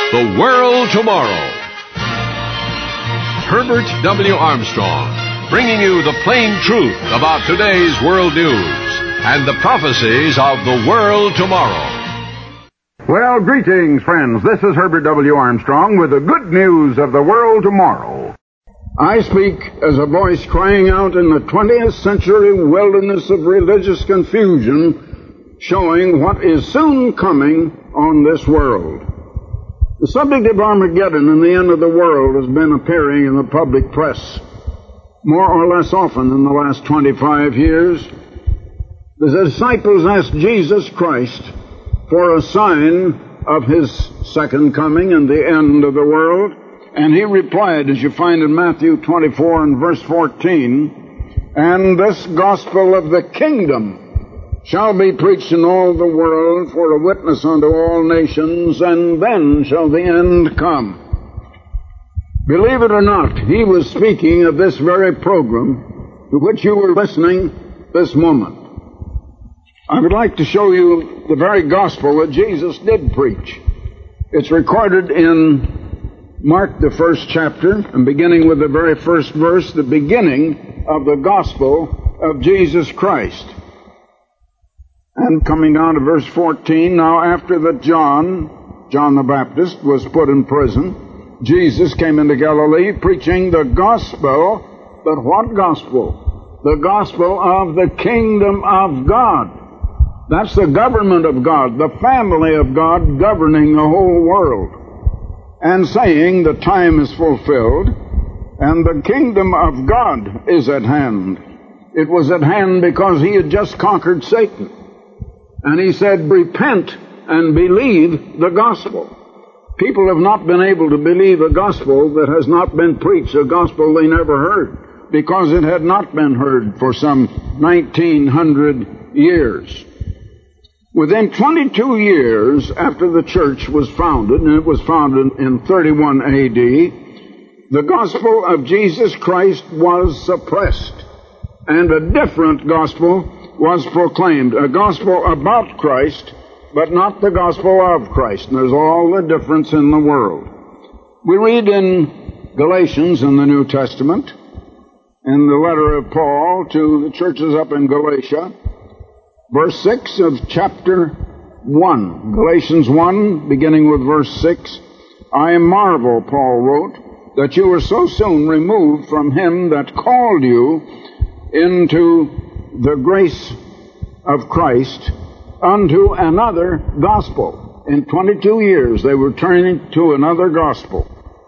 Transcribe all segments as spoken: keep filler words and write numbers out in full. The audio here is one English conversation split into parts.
The World Tomorrow. Herbert W. Armstrong, bringing you the plain truth about today's world news and the prophecies of the world tomorrow. Well, greetings, friends. This is Herbert W. Armstrong with the good news of the world tomorrow. I speak as a voice crying out in the twentieth century wilderness of religious confusion, showing what is soon coming on this world. The subject of Armageddon and the end of the world has been appearing in the public press more or less often in the last twenty-five years. The disciples asked Jesus Christ for a sign of his second coming and the end of the world, and he replied, as you find in Matthew twenty-four and verse fourteen, "And this gospel of the kingdom shall be preached in all the world for a witness unto all nations, and then shall the end come." Believe it or not, he was speaking of this very program to which you were listening this moment. I would like to show you the very gospel that Jesus did preach. It's recorded in Mark, the first chapter, and beginning with the very first verse, the beginning of the gospel of Jesus Christ. And coming down to verse fourteen, "Now after that John, John the Baptist, was put in prison, Jesus came into Galilee preaching the gospel," but what gospel? The gospel of the kingdom of God. That's the government of God, the family of God governing the whole world. And saying the time is fulfilled and the kingdom of God is at hand. It was at hand because he had just conquered Satan. And he said, "Repent and believe the gospel." People have not been able to believe a gospel that has not been preached, a gospel they never heard, because it had not been heard for some nineteen hundred years. Within twenty-two years after the church was founded, and it was founded in thirty-one A D, the gospel of Jesus Christ was suppressed, and a different gospel was proclaimed, a gospel about Christ, but not the gospel of Christ. And there's all the difference in the world. We read in Galatians in the New Testament, in the letter of Paul to the churches up in Galatia, verse six of chapter one. Galatians one, beginning with verse six. "I marvel," Paul wrote, "that you were so soon removed from him that called you into the grace of Christ unto another gospel." In twenty-two years they were turning to another gospel,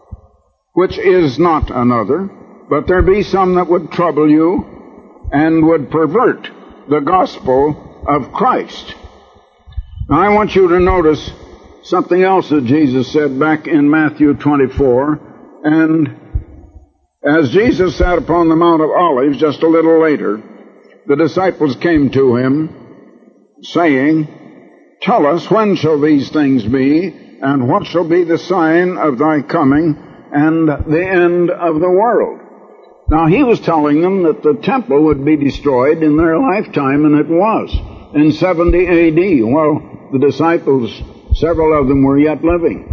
which is not another, but there be some that would trouble you and would pervert the gospel of Christ. Now I want you to notice something else that Jesus said back in Matthew twenty-four, and as Jesus sat upon the Mount of Olives just a little later, the disciples came to him, saying, "Tell us, when shall these things be, and what shall be the sign of thy coming and the end of the world?" Now he was telling them that the temple would be destroyed in their lifetime, and it was, in seventy A D, while the disciples, several of them, were yet living.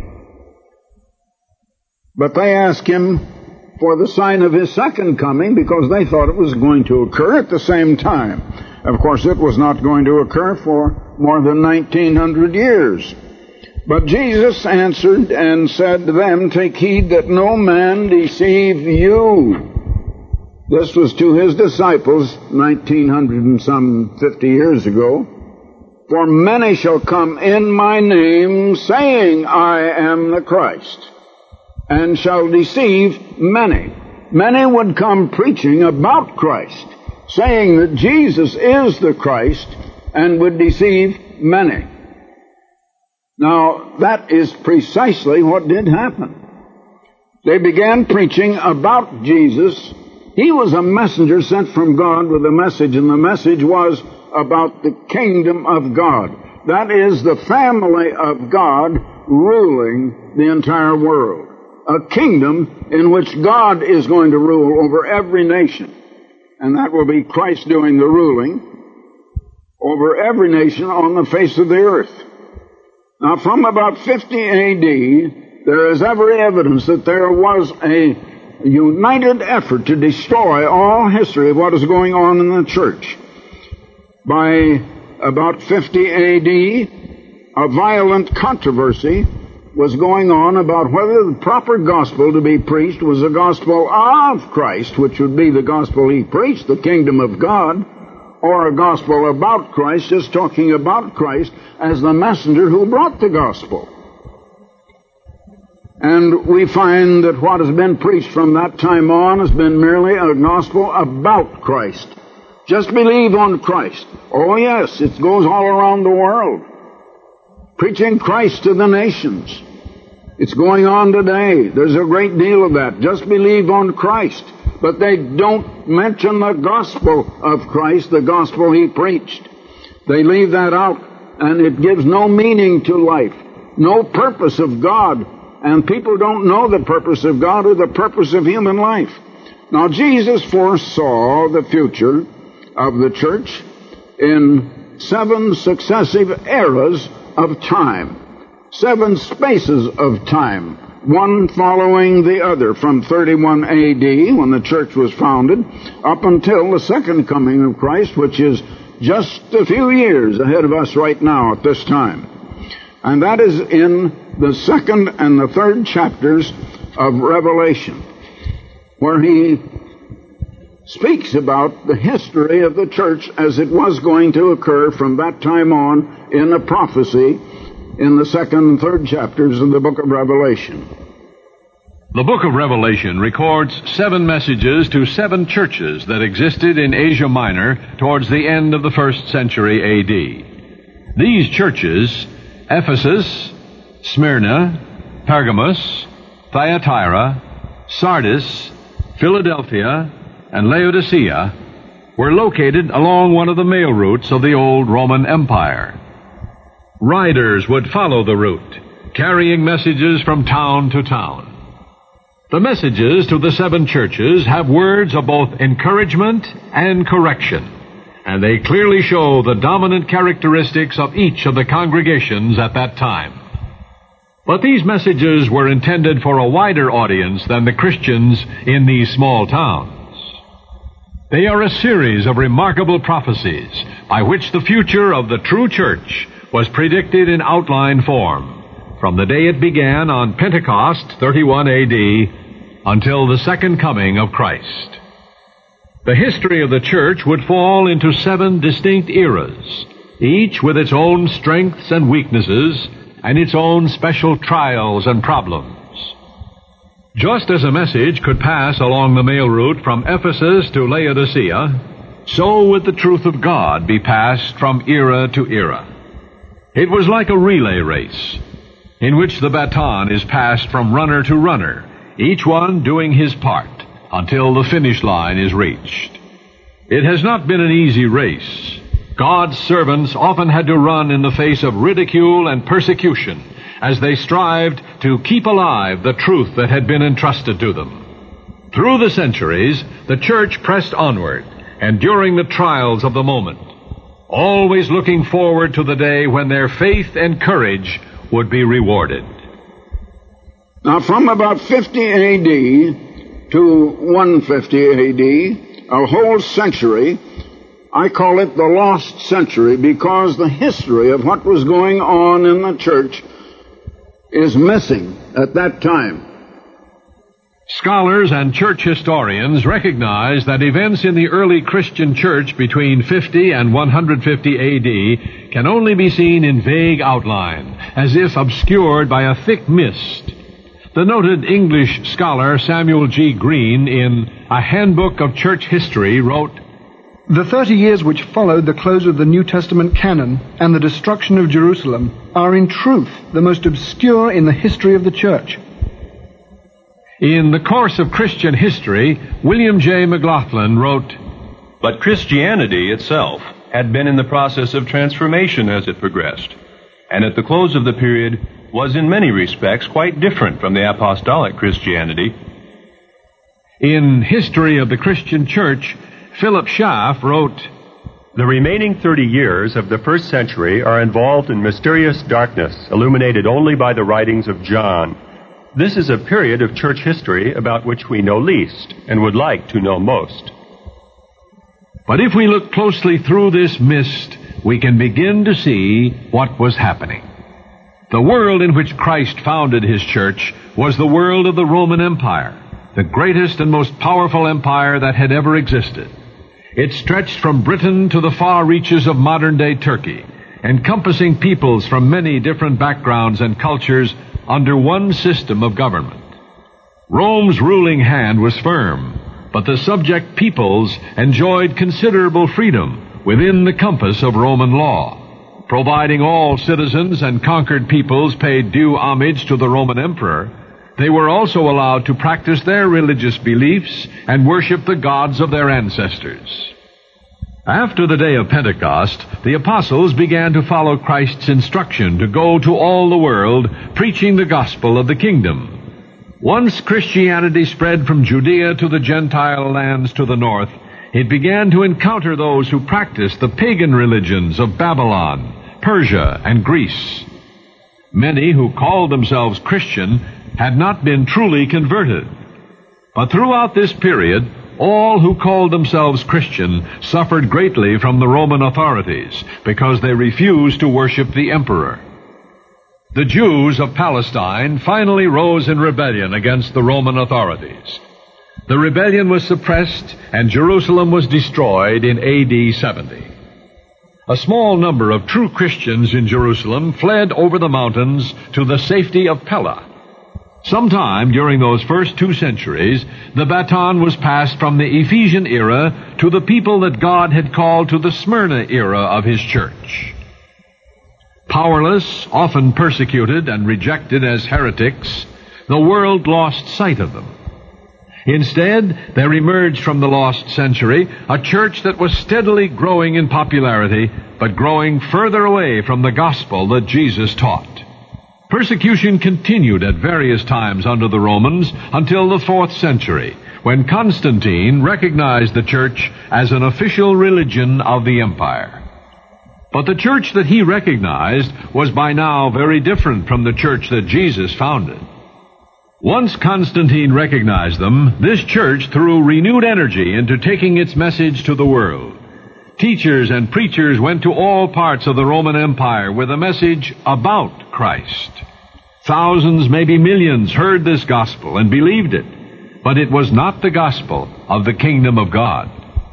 But they asked him for the sign of his second coming because they thought it was going to occur at the same time. Of course, it was not going to occur for more than nineteen hundred years. But Jesus answered and said to them, "Take heed that no man deceive you." This was to his disciples nineteen hundred and some fifty years ago. "For many shall come in my name, saying, I am the Christ, and shall deceive many." Many would come preaching about Christ, saying that Jesus is the Christ, and would deceive many. Now, that is precisely what did happen. They began preaching about Jesus. He was a messenger sent from God with a message, and the message was about the kingdom of God. That is, the family of God ruling the entire world. A kingdom in which God is going to rule over every nation. And that will be Christ doing the ruling over every nation on the face of the earth. Now, from about fifty A D, there is every evidence that there was a united effort to destroy all history of what is going on in the church. By about fifty A D, a violent controversy was going on about whether the proper gospel to be preached was the gospel of Christ, which would be the gospel he preached, the kingdom of God, or a gospel about Christ, just talking about Christ as the messenger who brought the gospel. And we find that what has been preached from that time on has been merely a gospel about Christ. Just believe on Christ. Oh yes, it goes all around the world, preaching Christ to the nations. It's going on today. There's a great deal of that. Just believe on Christ. But they don't mention the gospel of Christ, the gospel he preached. They leave that out, and it gives no meaning to life, no purpose of God. And people don't know the purpose of God or the purpose of human life. Now, Jesus foresaw the future of the church in seven successive eras of time, seven spaces of time, one following the other, from thirty-one A D, when the church was founded, up until the second coming of Christ, which is just a few years ahead of us right now at this time. And that is in the second and the third chapters of Revelation, where he speaks about the history of the church as it was going to occur from that time on in a prophecy in the second and third chapters of the book of Revelation. The book of Revelation records seven messages to seven churches that existed in Asia Minor towards the end of the first century A D. These churches, Ephesus, Smyrna, Pergamos, Thyatira, Sardis, Philadelphia, and Laodicea, were located along one of the mail routes of the old Roman Empire. Riders would follow the route, carrying messages from town to town. The messages to the seven churches have words of both encouragement and correction, and they clearly show the dominant characteristics of each of the congregations at that time. But these messages were intended for a wider audience than the Christians in these small towns. They are a series of remarkable prophecies by which the future of the true church was predicted in outline form, from the day it began on Pentecost, thirty-one A D, until the second coming of Christ. The history of the church would fall into seven distinct eras, each with its own strengths and weaknesses and its own special trials and problems. Just as a message could pass along the mail route from Ephesus to Laodicea, so would the truth of God be passed from era to era. It was like a relay race, in which the baton is passed from runner to runner, each one doing his part until the finish line is reached. It has not been an easy race. God's servants often had to run in the face of ridicule and persecution as they strived to keep alive the truth that had been entrusted to them. Through the centuries, the church pressed onward, enduring the trials of the moment, always looking forward to the day when their faith and courage would be rewarded. Now, from about fifty A D to one fifty A D, a whole century, I call it the lost century, because the history of what was going on in the church is missing at that time. Scholars and church historians recognize that events in the early Christian church between fifty and one hundred fifty A D can only be seen in vague outline, as if obscured by a thick mist. The noted English scholar Samuel G. Green, in A Handbook of Church History, wrote, "The thirty years which followed the close of the New Testament canon and the destruction of Jerusalem are in truth the most obscure in the history of the church." In The Course of Christian History, William J. McLaughlin wrote, "But Christianity itself had been in the process of transformation as it progressed, and at the close of the period was in many respects quite different from the apostolic Christianity." In History of the Christian Church, Philip Schaff wrote, "The remaining thirty years of the first century are involved in mysterious darkness, illuminated only by the writings of John. This is a period of church history about which we know least and would like to know most. But if we look closely through this mist, we can begin to see what was happening. The world in which Christ founded his church was the world of the Roman Empire, the greatest and most powerful empire that had ever existed. It stretched from Britain to the far reaches of modern-day Turkey, encompassing peoples from many different backgrounds and cultures under one system of government. Rome's ruling hand was firm, but the subject peoples enjoyed considerable freedom within the compass of Roman law. Providing all citizens and conquered peoples paid due homage to the Roman emperor, they were also allowed to practice their religious beliefs and worship the gods of their ancestors. After the day of Pentecost, the apostles began to follow Christ's instruction to go to all the world, preaching the gospel of the kingdom. Once Christianity spread from Judea to the Gentile lands to the north, it began to encounter those who practiced the pagan religions of Babylon, Persia, and Greece. Many who called themselves Christian had not been truly converted. But throughout this period, all who called themselves Christian suffered greatly from the Roman authorities because they refused to worship the emperor. The Jews of Palestine finally rose in rebellion against the Roman authorities. The rebellion was suppressed and Jerusalem was destroyed in A D seventy. A small number of true Christians in Jerusalem fled over the mountains to the safety of Pella. Sometime during those first two centuries, the baton was passed from the Ephesian era to the people that God had called to the Smyrna era of his church. Powerless, often persecuted and rejected as heretics, the world lost sight of them. Instead, there emerged from the lost century a church that was steadily growing in popularity, but growing further away from the gospel that Jesus taught. Persecution continued at various times under the Romans until the fourth century, when Constantine recognized the church as an official religion of the empire. But the church that he recognized was by now very different from the church that Jesus founded. Once Constantine recognized them, this church threw renewed energy into taking its message to the world. Teachers and preachers went to all parts of the Roman Empire with a message about Christ. Thousands, maybe millions, heard this gospel and believed it, but it was not the gospel of the kingdom of God.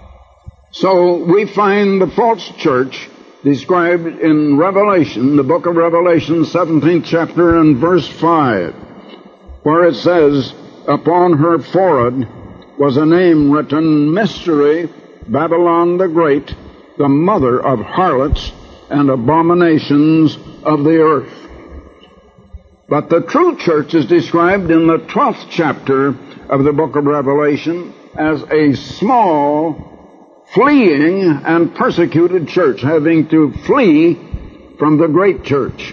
So we find the false church described in Revelation, the book of Revelation, seventeenth chapter and verse five, where it says, "Upon her forehead was a name written, Mystery, Babylon the Great, the mother of harlots and abominations of the earth." But the true church is described in the twelfth chapter of the book of Revelation as a small, fleeing, and persecuted church, having to flee from the great church.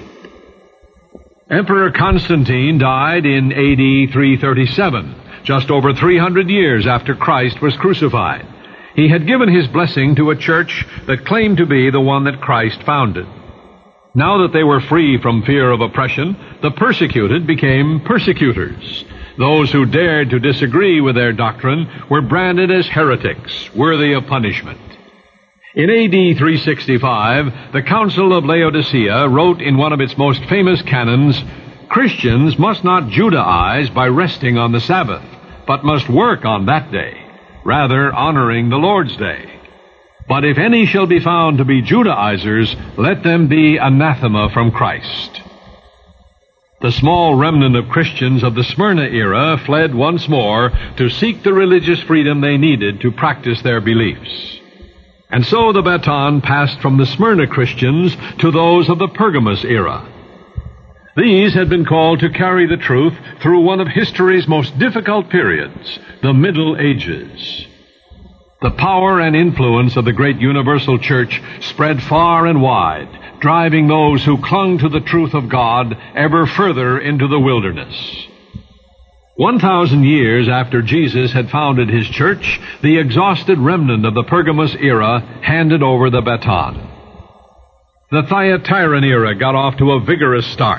Emperor Constantine died in A D three thirty-seven, just over three hundred years after Christ was crucified. He had given his blessing to a church that claimed to be the one that Christ founded. Now that they were free from fear of oppression, the persecuted became persecutors. Those who dared to disagree with their doctrine were branded as heretics, worthy of punishment. In A D three sixty-five, the Council of Laodicea wrote in one of its most famous canons, "Christians must not Judaize by resting on the Sabbath, but must work on that day, rather honoring the Lord's day. But if any shall be found to be Judaizers, let them be anathema from Christ." The small remnant of Christians of the Smyrna era fled once more to seek the religious freedom they needed to practice their beliefs. And so the baton passed from the Smyrna Christians to those of the Pergamus era. These had been called to carry the truth through one of history's most difficult periods, the Middle Ages. The power and influence of the great universal church spread far and wide, driving those who clung to the truth of God ever further into the wilderness. One thousand years after Jesus had founded his church, the exhausted remnant of the Pergamus era handed over the baton. The Thyatiran era got off to a vigorous start,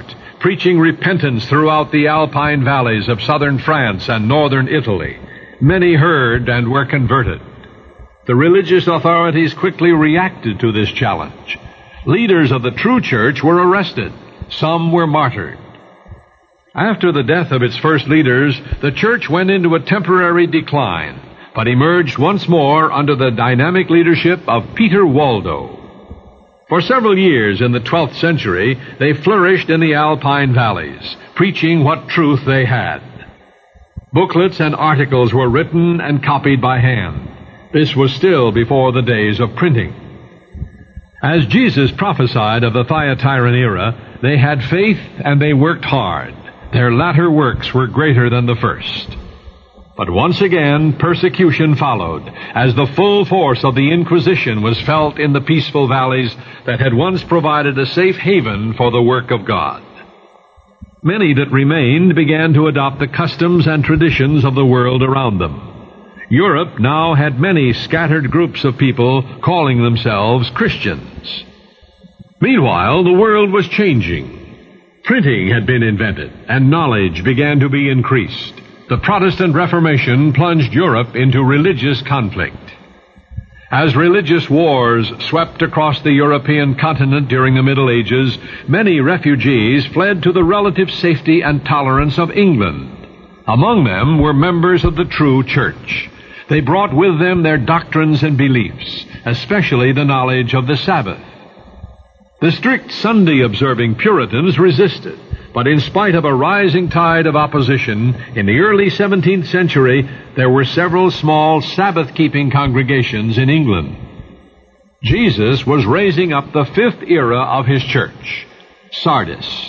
preaching repentance throughout the alpine valleys of southern France and northern Italy. Many heard and were converted. The religious authorities quickly reacted to this challenge. Leaders of the true church were arrested. Some were martyred. After the death of its first leaders, the church went into a temporary decline, but emerged once more under the dynamic leadership of Peter Waldo. For several years in the twelfth century, they flourished in the Alpine valleys, preaching what truth they had. Booklets and articles were written and copied by hand. This was still before the days of printing. As Jesus prophesied of the Thyatiran era, they had faith and they worked hard. Their latter works were greater than the first. But once again, persecution followed, as the full force of the Inquisition was felt in the peaceful valleys that had once provided a safe haven for the work of God. Many that remained began to adopt the customs and traditions of the world around them. Europe now had many scattered groups of people calling themselves Christians. Meanwhile, the world was changing. Printing had been invented, and knowledge began to be increased. The Protestant Reformation plunged Europe into religious conflict. As religious wars swept across the European continent during the Middle Ages, many refugees fled to the relative safety and tolerance of England. Among them were members of the true church. They brought with them their doctrines and beliefs, especially the knowledge of the Sabbath. The strict Sunday-observing Puritans resisted, but in spite of a rising tide of opposition, in the early seventeenth century, there were several small Sabbath-keeping congregations in England. Jesus was raising up the fifth era of his church, Sardis.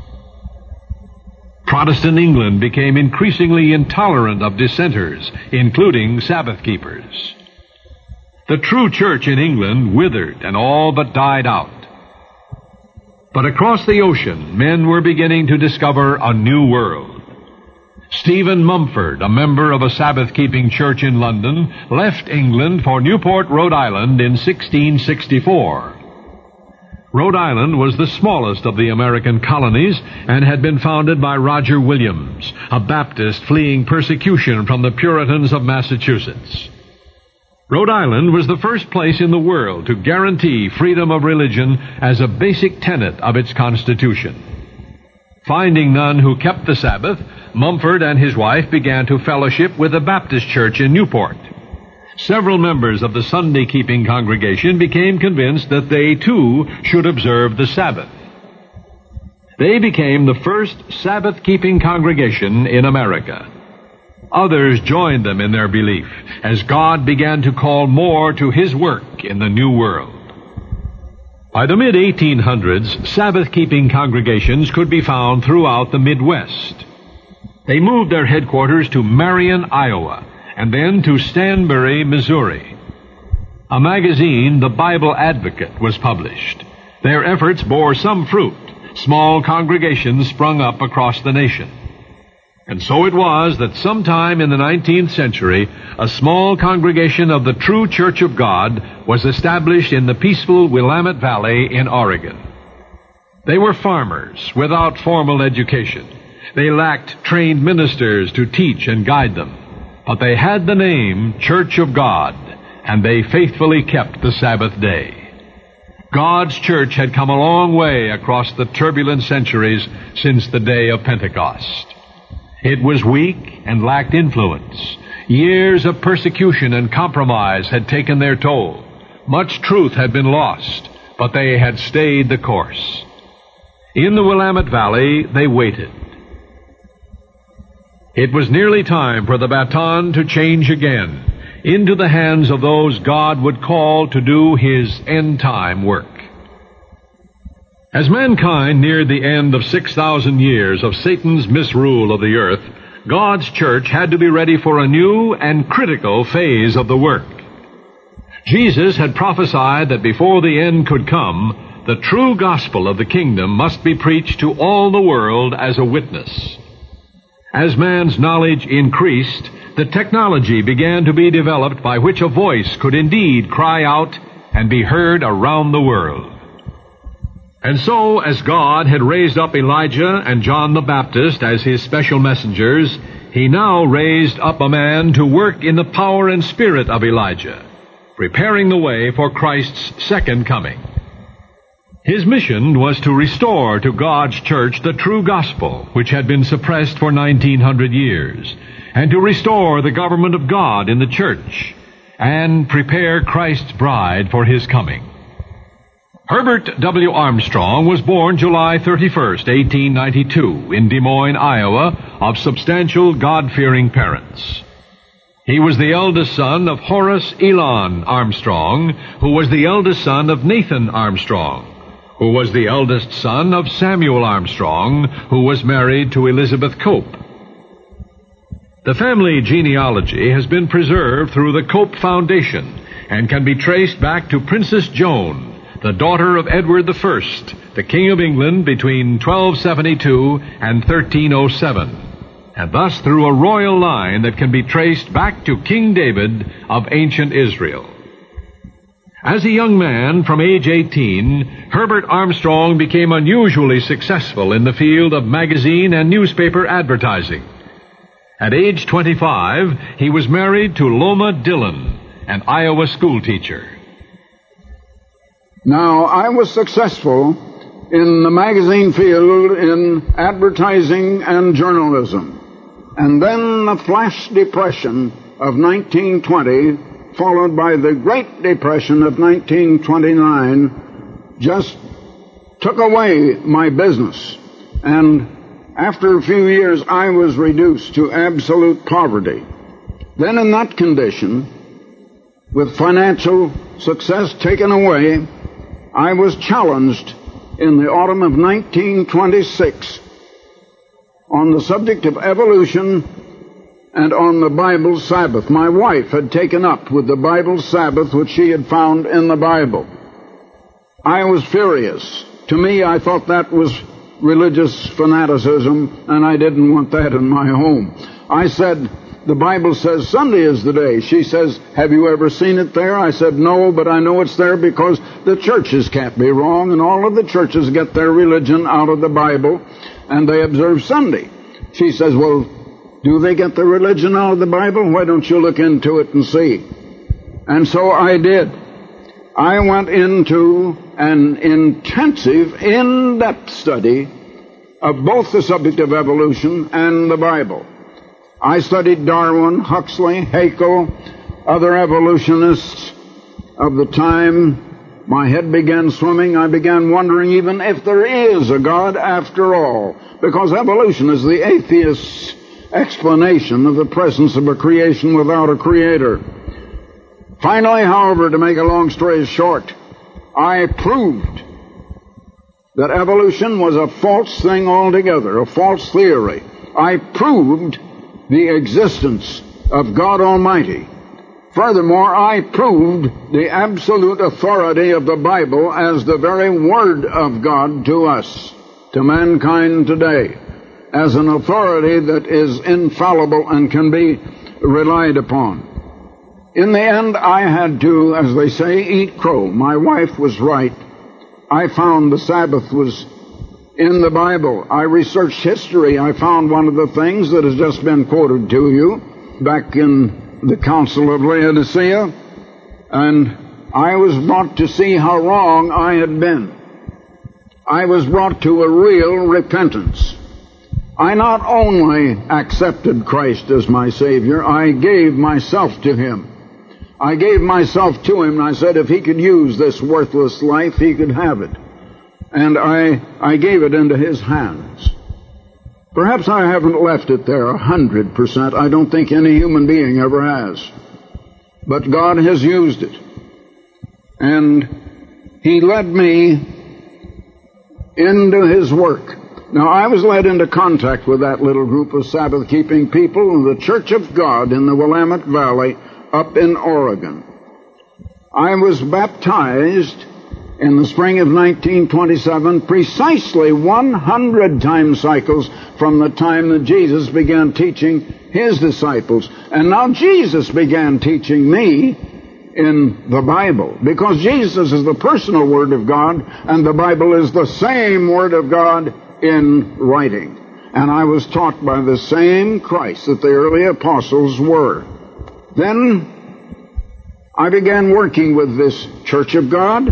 Protestant England became increasingly intolerant of dissenters, including Sabbath-keepers. The true church in England withered and all but died out. But across the ocean, men were beginning to discover a new world. Stephen Mumford, a member of a Sabbath-keeping church in London, left England for Newport, Rhode Island in sixteen sixty-four. Rhode Island was the smallest of the American colonies and had been founded by Roger Williams, a Baptist fleeing persecution from the Puritans of Massachusetts. Rhode Island was the first place in the world to guarantee freedom of religion as a basic tenet of its constitution. Finding none who kept the Sabbath, Mumford and his wife began to fellowship with the Baptist church in Newport. Several members of the Sunday-keeping congregation became convinced that they, too, should observe the Sabbath. They became the first Sabbath-keeping congregation in America. Others joined them in their belief as God began to call more to His work in the New World. By the mid eighteen hundreds, Sabbath-keeping congregations could be found throughout the Midwest. They moved their headquarters to Marion, Iowa, and then to Stanbury, Missouri. A magazine, The Bible Advocate, was published. Their efforts bore some fruit. Small congregations sprung up across the nation. And so it was that sometime in the nineteenth century, a small congregation of the true Church of God was established in the peaceful Willamette Valley in Oregon. They were farmers without formal education. They lacked trained ministers to teach and guide them. But they had the name Church of God, and they faithfully kept the Sabbath day. God's church had come a long way across the turbulent centuries since the day of Pentecost. It was weak and lacked influence. Years of persecution and compromise had taken their toll. Much truth had been lost, but they had stayed the course. In the Willamette Valley, they waited. It was nearly time for the baton to change again into the hands of those God would call to do His end-time work. As mankind neared the end of six thousand years of Satan's misrule of the earth, God's church had to be ready for a new and critical phase of the work. Jesus had prophesied that before the end could come, the true gospel of the kingdom must be preached to all the world as a witness. As man's knowledge increased, the technology began to be developed by which a voice could indeed cry out and be heard around the world. And so, as God had raised up Elijah and John the Baptist as his special messengers, he now raised up a man to work in the power and spirit of Elijah, preparing the way for Christ's second coming. His mission was to restore to God's church the true gospel, which had been suppressed for nineteen hundred years, and to restore the government of God in the church, and prepare Christ's bride for his coming. Herbert W. Armstrong was born July thirty-first, eighteen ninety-two, in Des Moines, Iowa, of substantial, God-fearing parents. He was the eldest son of Horace Elon Armstrong, who was the eldest son of Nathan Armstrong, who was the eldest son of Samuel Armstrong, who was married to Elizabeth Cope. The family genealogy has been preserved through the Cope Foundation and can be traced back to Princess Joan, the daughter of Edward the First, the King of England between twelve seventy-two and thirteen oh seven, and thus through a royal line that can be traced back to King David of ancient Israel. As a young man, from age eighteen, Herbert Armstrong became unusually successful in the field of magazine and newspaper advertising. At age twenty-five, he was married to Loma Dillon, an Iowa schoolteacher. Now, I was successful in the magazine field in advertising and journalism. And then the flash depression of nineteen twenty, followed by the Great Depression of nineteen twenty-nine, just took away my business. And after a few years, I was reduced to absolute poverty. Then in that condition, with financial success taken away, I was challenged in the autumn of nineteen twenty-six on the subject of evolution and on the Bible Sabbath. My wife had taken up with the Bible Sabbath, which she had found in the Bible. I was furious. To me, I thought that was religious fanaticism, and I didn't want that in my home. I said, the Bible says Sunday is the day. She says, have you ever seen it there? I said, no, but I know it's there because the churches can't be wrong, and all of the churches get their religion out of the Bible, and they observe Sunday. She says, well, do they get their religion out of the Bible? Why don't you look into it and see? And so I did. I went into an intensive, in-depth study of both the subject of evolution and the Bible. I studied Darwin, Huxley, Haeckel, other evolutionists of the time. My head began swimming. I began wondering even if there is a God after all, because evolution is the atheist's explanation of the presence of a creation without a creator. Finally, however, to make a long story short, I proved that evolution was a false thing altogether, a false theory. I proved the existence of God Almighty. Furthermore, I proved the absolute authority of the Bible as the very Word of God to us, to mankind today, as an authority that is infallible and can be relied upon. In the end, I had to, as they say, eat crow. My wife was right. I found the Sabbath was in the Bible. I researched history. I found one of the things that has just been quoted to you back in the Council of Laodicea, and I was brought to see how wrong I had been. I was brought to a real repentance. I not only accepted Christ as my Savior, I gave myself to Him. I gave myself to Him, and I said if He could use this worthless life, He could have it. And I, I gave it into His hands. Perhaps I haven't left it there a hundred percent. I don't think any human being ever has. But God has used it. And He led me into His work. Now, I was led into contact with that little group of Sabbath-keeping people in the Church of God in the Willamette Valley up in Oregon. I was baptized in the spring of nineteen twenty-seven, precisely one hundred time cycles from the time that Jesus began teaching His disciples. And now Jesus began teaching me in the Bible, because Jesus is the personal Word of God, and the Bible is the same Word of God in writing. And I was taught by the same Christ that the early apostles were. Then I began working with this Church of God,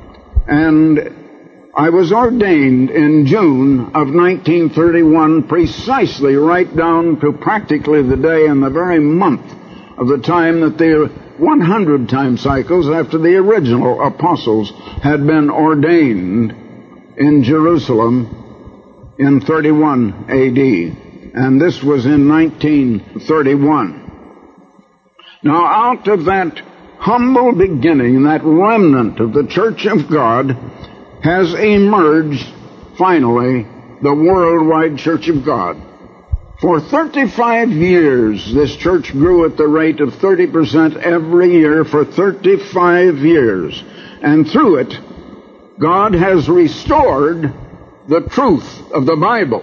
and I was ordained in June of nineteen thirty-one, precisely right down to practically the day and the very month of the time that the one hundred time cycles after the original apostles had been ordained in Jerusalem in thirty-one A D. And this was in nineteen thirty-one. Now, out of that humble beginning, that remnant of the Church of God, has emerged, finally, the worldwide Church of God. For thirty-five years, this church grew at the rate of thirty percent every year for thirty-five years. And through it, God has restored the truth of the Bible,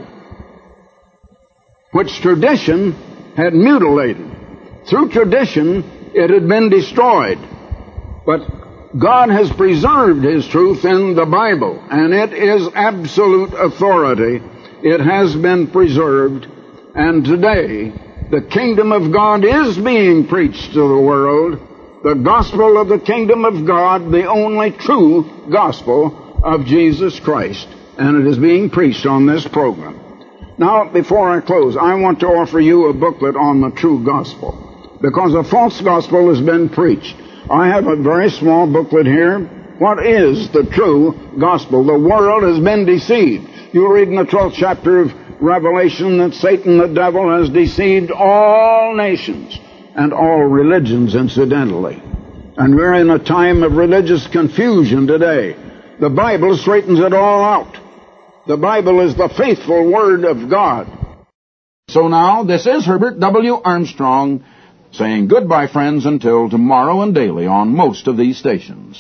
which tradition had mutilated. Through tradition, it had been destroyed. But God has preserved His truth in the Bible, and it is absolute authority. It has been preserved, and today the kingdom of God is being preached to the world. The gospel of the kingdom of God, the only true gospel of Jesus Christ, and it is being preached on this program. Now, before I close, I want to offer you a booklet on the true gospel, because a false gospel has been preached. I have a very small booklet here. What is the true gospel? The world has been deceived. You read in the twelfth chapter of Revelation that Satan, the devil, has deceived all nations and all religions, incidentally. And we're in a time of religious confusion today. The Bible straightens it all out. The Bible is the faithful Word of God. So now, this is Herbert W. Armstrong saying goodbye, friends, until tomorrow and daily on most of these stations.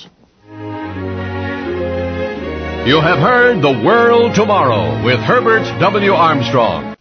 You have heard The World Tomorrow with Herbert W. Armstrong.